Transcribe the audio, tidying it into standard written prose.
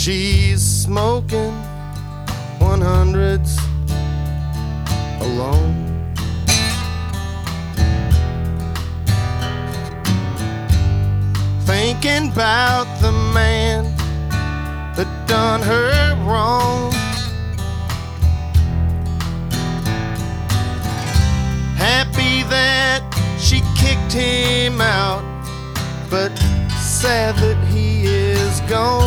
She's smoking 100s alone. Thinking about the man that done her wrong. Happy that she kicked him out, but sad that he is gone.